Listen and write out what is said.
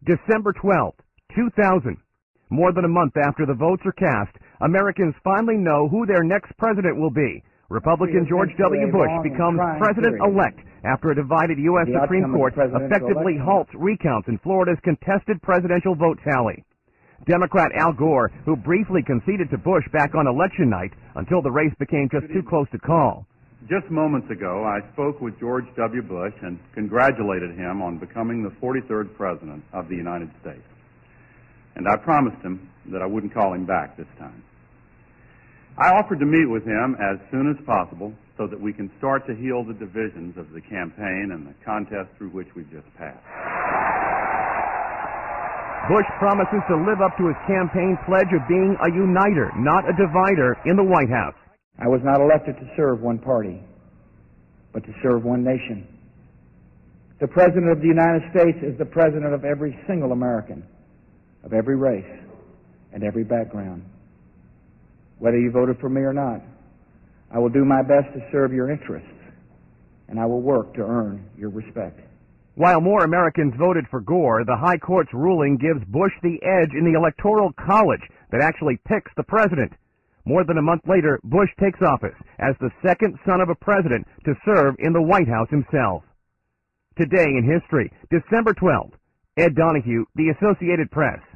December 12th, 2000. More than a month after the votes are cast, Americans finally know who their next president will be. Republican George W. Bush becomes president-elect after a divided U.S. Supreme Court effectively halts recounts in Florida's contested presidential vote tally. Democrat Al Gore, who briefly conceded to Bush back on election night until the race became just too close to call. Just moments ago, I spoke with George W. Bush and congratulated him on becoming the 43rd President of the United States. And I promised him that I wouldn't call him back this time. I offered to meet with him as soon as possible so that we can start to heal the divisions of the campaign and the contest through which we've just passed. Bush promises to live up to his campaign pledge of being a uniter, not a divider, in the White House. I was not elected to serve one party, but to serve one nation. The President of the United States is the President of every single American, of every race and every background. Whether you voted for me or not, I will do my best to serve your interests, and I will work to earn your respect. While more Americans voted for Gore, the High Court's ruling gives Bush the edge in the Electoral College that actually picks the president. More than a month later, Bush takes office as the second son of a president to serve in the White House himself. Today in history, December 12th, Ed Donahue, The Associated Press.